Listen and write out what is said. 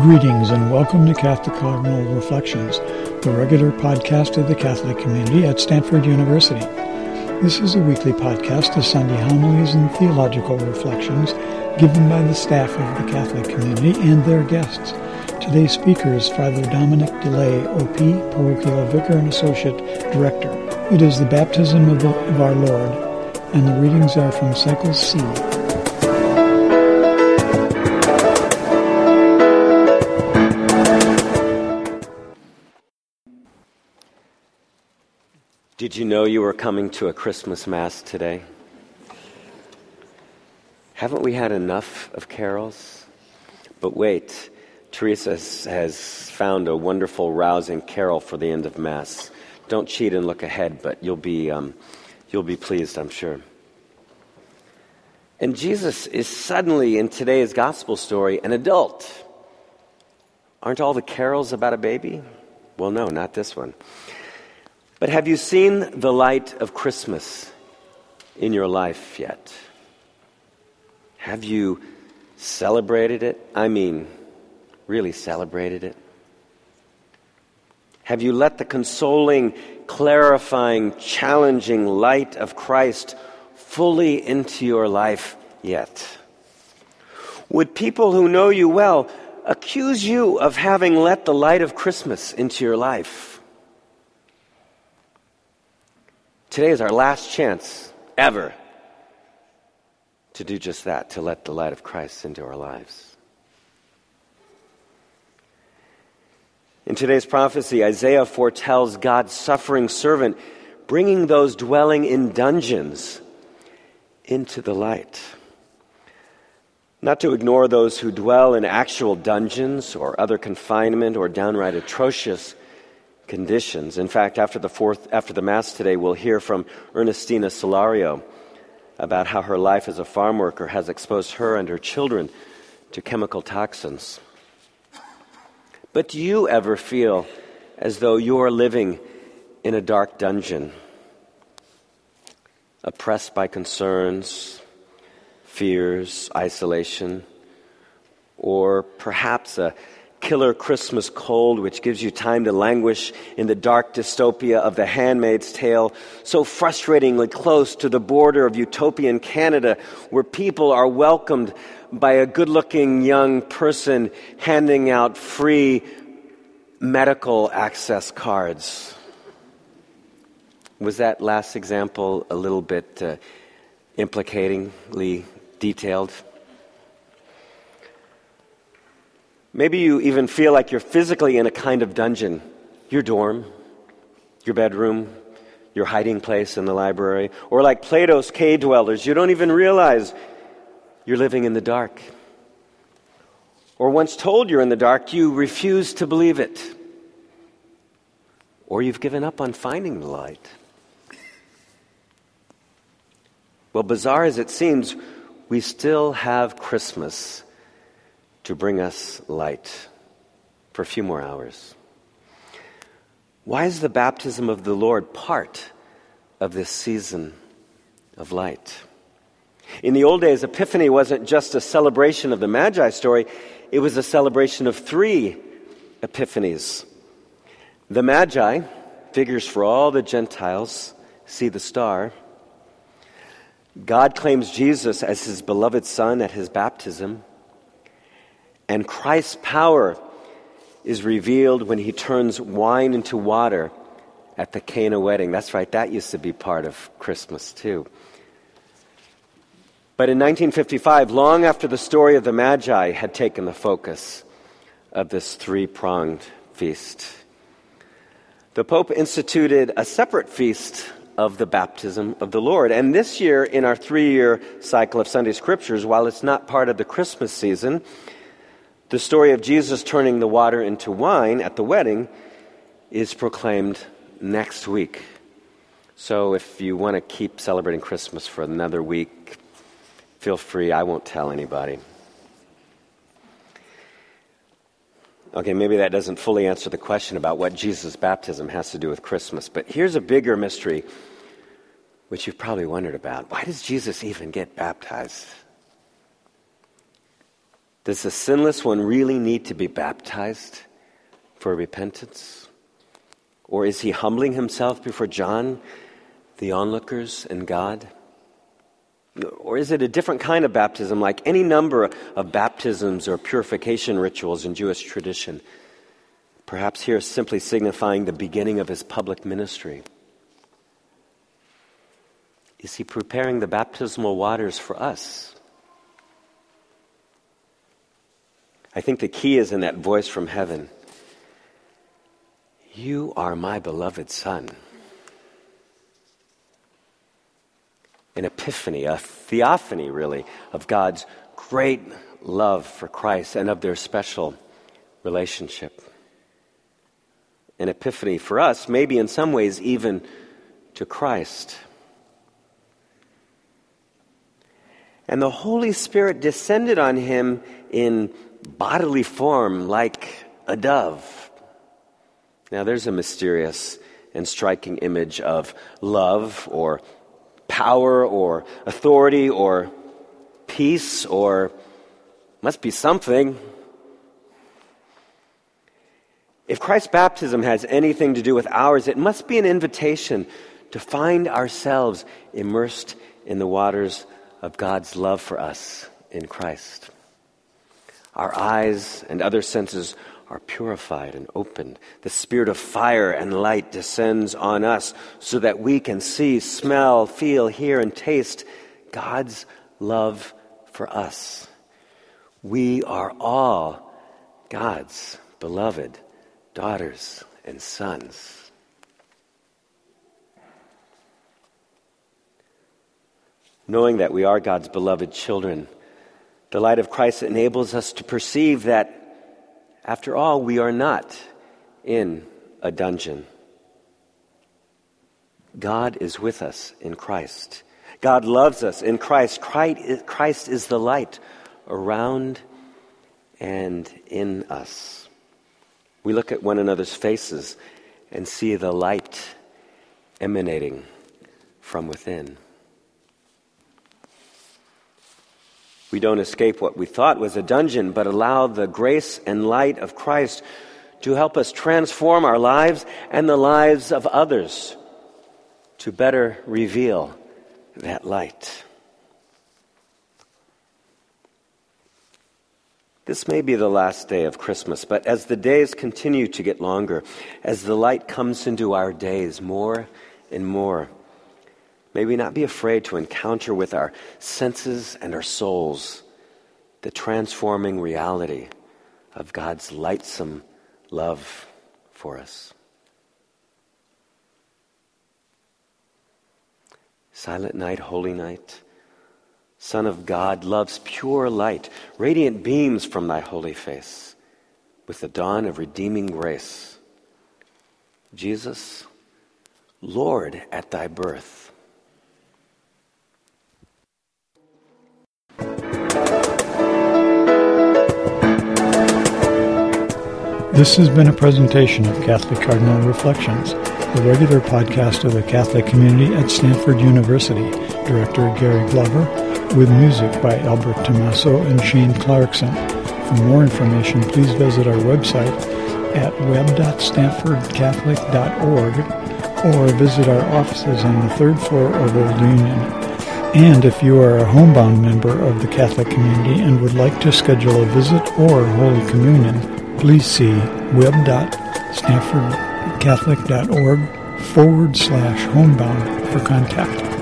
Greetings and welcome to Catholicognial Reflections, the regular podcast of the Catholic community at Stanford University. This is a weekly podcast of Sunday homilies and theological reflections given by the staff of the Catholic community and their guests. Today's speaker is Father Dominic DeLay, OP, Parochial Vicar and Associate Director. It is the baptism of our Lord, and the readings are from Cycle C. Did you know you were coming to a Christmas Mass today? Haven't we had enough of carols? But wait, Teresa has found a wonderful, rousing carol for the end of Mass. Don't cheat and look ahead, but you'll be pleased, I'm sure. And Jesus is suddenly, in today's gospel story, an adult. Aren't all the carols about a baby? Well, no, not this one. But have you seen the light of Christmas in your life yet? Have you celebrated it? I mean, really celebrated it? Have you let the consoling, clarifying, challenging light of Christ fully into your life yet? Would people who know you well accuse you of having let the light of Christmas into your life? Today is our last chance ever to do just that, to let the light of Christ into our lives. In today's prophecy, Isaiah foretells God's suffering servant bringing those dwelling in dungeons into the light. Not to ignore those who dwell in actual dungeons or other confinement or downright atrocious conditions. In fact, after the Mass today, we'll hear from Ernestina Solario about how her life as a farm worker has exposed her and her children to chemical toxins. But do you ever feel as though you're living in a dark dungeon, oppressed by concerns, fears, isolation, or perhaps a killer Christmas cold which gives you time to languish in the dark dystopia of The Handmaid's Tale, so frustratingly close to the border of utopian Canada, where people are welcomed by a good-looking young person handing out free medical access cards? Was that last example a little bit implicatingly detailed? Maybe you even feel like you're physically in a kind of dungeon. Your dorm, your bedroom, your hiding place in the library. Or like Plato's cave dwellers, you don't even realize you're living in the dark. Or once told you're in the dark, you refuse to believe it. Or you've given up on finding the light. Well, bizarre as it seems, we still have Christmas to bring us light for a few more hours. Why is the baptism of the Lord part of this season of light? In the old days, Epiphany wasn't just a celebration of the Magi story, it was a celebration of 3 Epiphanies. The Magi, figures for all the Gentiles, see the star. God claims Jesus as his beloved Son at his baptism. And Christ's power is revealed when he turns wine into water at the Cana wedding. That's right, that used to be part of Christmas too. But in 1955, long after the story of the Magi had taken the focus of this 3-pronged feast, the Pope instituted a separate feast of the baptism of the Lord. And this year, in our 3-year cycle of Sunday Scriptures, while it's not part of the Christmas season, the story of Jesus turning the water into wine at the wedding is proclaimed next week. So if you want to keep celebrating Christmas for another week, feel free. I won't tell anybody. Okay, maybe that doesn't fully answer the question about what Jesus' baptism has to do with Christmas. But here's a bigger mystery, which you've probably wondered about. Why does Jesus even get baptized? Does the sinless one really need to be baptized for repentance? Or is he humbling himself before John, the onlookers, and God? Or is it a different kind of baptism, like any number of baptisms or purification rituals in Jewish tradition? Perhaps here simply signifying the beginning of his public ministry. Is he preparing the baptismal waters for us? I think the key is in that voice from heaven. You are my beloved Son. An epiphany, a theophany really, of God's great love for Christ and of their special relationship. An epiphany for us, maybe in some ways even to Christ. And the Holy Spirit descended on him in bodily form like a dove. Now there's a mysterious and striking image of love or power or authority or peace or must be something. If Christ's baptism has anything to do with ours, it must be an invitation to find ourselves immersed in the waters of God's love for us in Christ. Our eyes and other senses are purified and opened. The spirit of fire and light descends on us so that we can see, smell, feel, hear, and taste God's love for us. We are all God's beloved daughters and sons. Knowing that we are God's beloved children, the light of Christ enables us to perceive that, after all, we are not in a dungeon. God is with us in Christ. God loves us in Christ. Christ is the light around and in us. We look at one another's faces and see the light emanating from within. We don't escape what we thought was a dungeon, but allow the grace and light of Christ to help us transform our lives and the lives of others to better reveal that light. This may be the last day of Christmas, but as the days continue to get longer, as the light comes into our days more and more, may we not be afraid to encounter with our senses and our souls the transforming reality of God's lightsome love for us. Silent night, holy night, Son of God, love's pure light, radiant beams from thy holy face, with the dawn of redeeming grace. Jesus, Lord at thy birth. This has been a presentation of Catholic Cardinal Reflections, the regular podcast of the Catholic community at Stanford University. Director Gary Glover, with music by Albert Tommaso and Shane Clarkson. For more information, please visit our website at web.stanfordcatholic.org or visit our offices on the third floor of Old Union. And if you are a homebound member of the Catholic community and would like to schedule a visit or Holy Communion, please see web.stanfordcatholic.org/homebound for contact.